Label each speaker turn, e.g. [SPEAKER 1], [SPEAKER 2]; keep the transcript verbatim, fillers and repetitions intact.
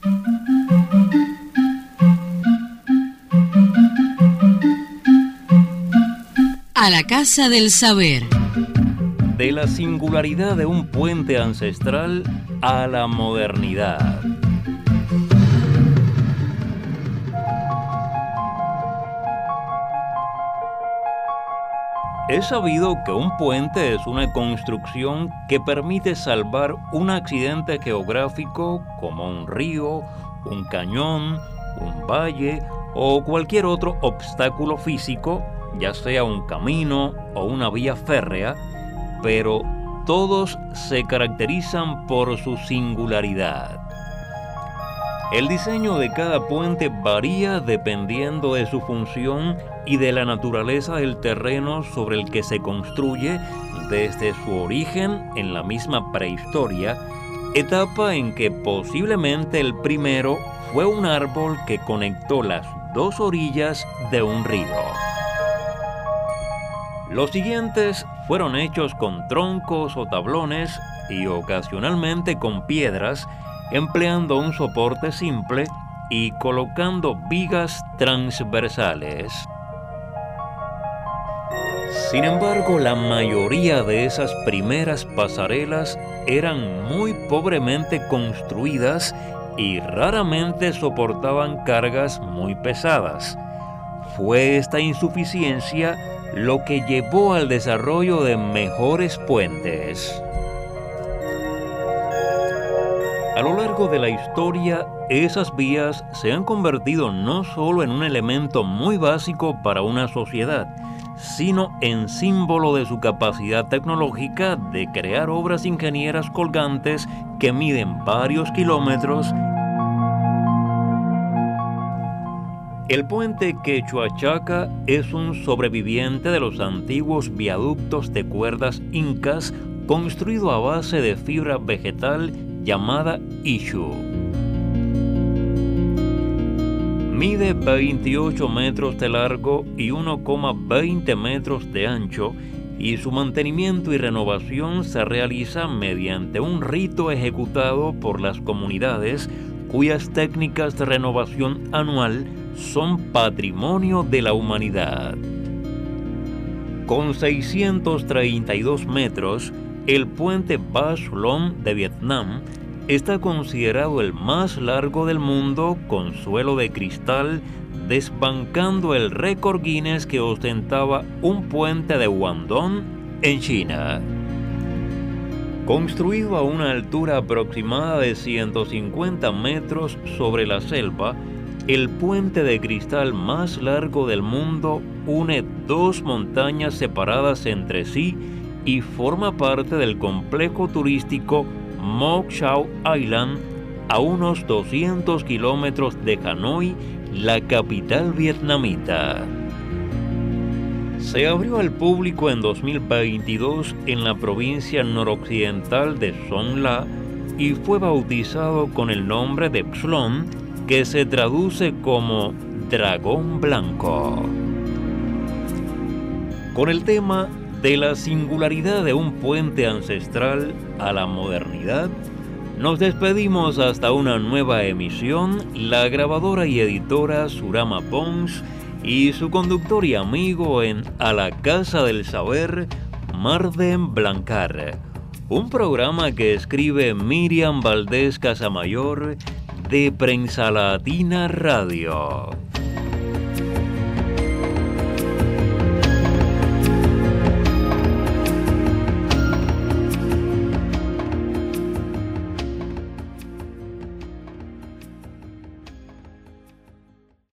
[SPEAKER 1] A la Casa del Saber.
[SPEAKER 2] De la singularidad de un puente ancestral a la modernidad. Es sabido que un puente es una construcción que permite salvar un accidente geográfico como un río, un cañón, un valle o cualquier otro obstáculo físico, ya sea un camino o una vía férrea, pero todos se caracterizan por su singularidad. El diseño de cada puente varía dependiendo de su función y de la naturaleza del terreno sobre el que se construye desde su origen en la misma prehistoria, etapa en que posiblemente el primero fue un árbol que conectó las dos orillas de un río. Los siguientes fueron hechos con troncos o tablones y ocasionalmente con piedras, empleando un soporte simple y colocando vigas transversales. Sin embargo, la mayoría de esas primeras pasarelas eran muy pobremente construidas y raramente soportaban cargas muy pesadas. Fue esta insuficiencia lo que llevó al desarrollo de mejores puentes. A lo largo de la historia, esas vías se han convertido no solo en un elemento muy básico para una sociedad, sino en símbolo de su capacidad tecnológica de crear obras ingenieras colgantes que miden varios kilómetros. El puente Quechuachaca es un sobreviviente de los antiguos viaductos de cuerdas incas construido a base de fibra vegetal llamada ishu. Mide veintiocho metros de largo y uno coma veinte metros de ancho, y su mantenimiento y renovación se realiza mediante un rito ejecutado por las comunidades cuyas técnicas de renovación anual son patrimonio de la humanidad. Con seiscientos treinta y dos metros, el puente Ba Shlom de Vietnam está considerado el más largo del mundo, con suelo de cristal, desbancando el récord Guinness que ostentaba un puente de Guangdong en China. Construido a una altura aproximada de ciento cincuenta metros sobre la selva, el puente de cristal más largo del mundo une dos montañas separadas entre sí y forma parte del complejo turístico Moc Chau Island, a unos doscientos kilómetros de Hanoi, la capital vietnamita. Se abrió al público en dos mil veintidós en la provincia noroccidental de Son La y fue bautizado con el nombre de Pslon, que se traduce como dragón blanco. Con el tema de la singularidad de un puente ancestral a la modernidad, nos despedimos hasta una nueva emisión. La grabadora y editora Surama Pons y su conductor y amigo en A la Casa del Saber, Marden Blancar. Un programa que escribe Miriam Valdés Casamayor de Prensa Latina Radio.